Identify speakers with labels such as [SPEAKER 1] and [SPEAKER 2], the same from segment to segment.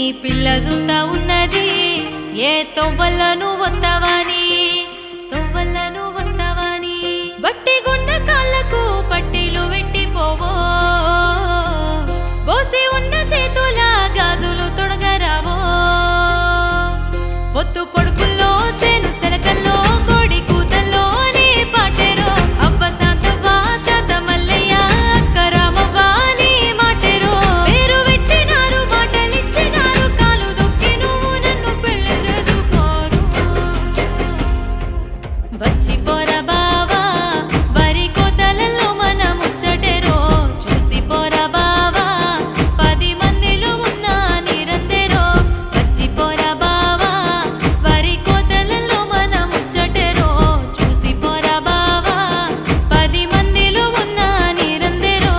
[SPEAKER 1] పిల్ల జుత్తా ఉన్నది ఏ తొవ్వలను వత్తవాని తొవ్వలను వత్తవాని బట్టి గున్న కాళ్ళకు పట్టీలు పెట్టిపోవో బోసి ఉన్న చేతుల గాజులు తొడగరావో పొత్తు పొడుపుల్లో సేను సెలకల్లో కోడి కూతల్లో నీ పాటేరో అవ్వ శాంతవ్వ తాత మల్లయ్య అక్క రామవ్వ నీ మాటేరో పేరు పెట్టినారు మాటలిచ్చినారు కాలు దొక్కి నువ్వు నన్ను పెళ్లి చేసుకోరు వచ్చిపోరా బావా వరి కోతలలో మన ముచ్చటేరో చూసిపోరా బావా 10 మందిలో ఉన్న నిరందరో వచ్చిపోరా బావా వరి కోతలలో మన ముచ్చటేరో చూసిపోరా బావా 10 మందిలో ఉన్న నిరందరో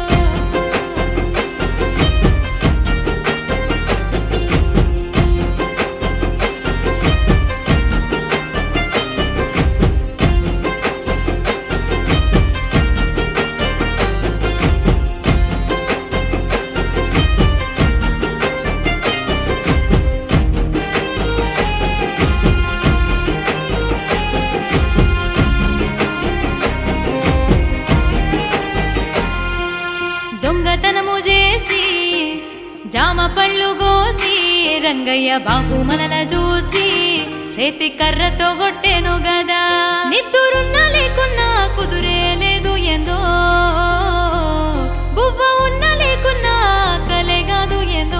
[SPEAKER 1] దొంగతనము చేసి జామ పళ్ళు గోసి రంగయ్య బాబు మనల చూసి చేతి కర్రతో కొట్టెను గదా నిద్దురున్నా లేకున్నా కుదురే లేదు ఏందో బువ్వ ఉన్నా లేకున్నా కలే కాదు ఏందో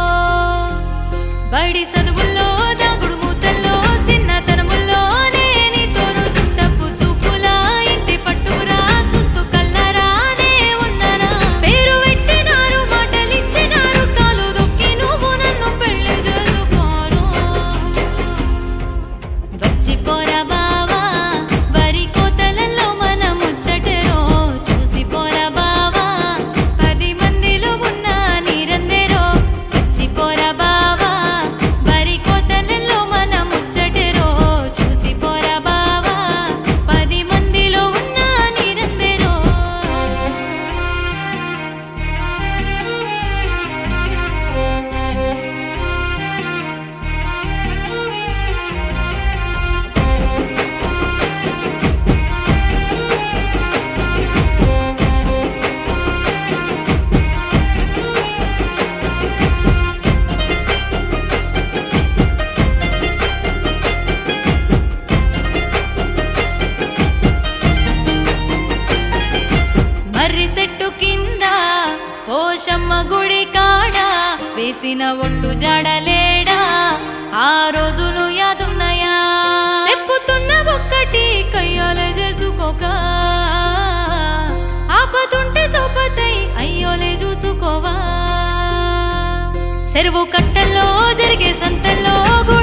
[SPEAKER 1] బడి చదువుల్లో దాగుడు మూతల్లో చిన్నతనముల్లో నేని తోరు చుట్టపు సూపులా ఇంటి పట్టురా సుస్తు కల్లరానే ఉన్ననా పేరు పెట్టినారు మాటలిచ్చినారు కాలు దొక్కి నువ్వు నన్ను పెళ్లి చేసుకోను వచ్చిపోరా బావా వరి కోతలలో మన ముచ్చటేరో చూసిపోరా బావా 10 మందిలో ఉన్న నిరందరో వచ్చిపోరా బావా వరి కోతలలో మన ముచ్చటేరో చూసిపోరా బావా 10 మందిలో ఉన్న నిరందరో మర్రి చెట్టు కింద పోషమ్మ గుడి కాడ వేసిన ఒట్టు జాడలేడా ఆ రోజులు యాదున్నాయా చెప్పుతున్న ఒక్కటి కయ్యాలే చేసుకోక ఆపతుంటే సోపతై అయ్యోలే చూసుకోవా చెరువు కట్టల్లో జరిగే సంతల్లో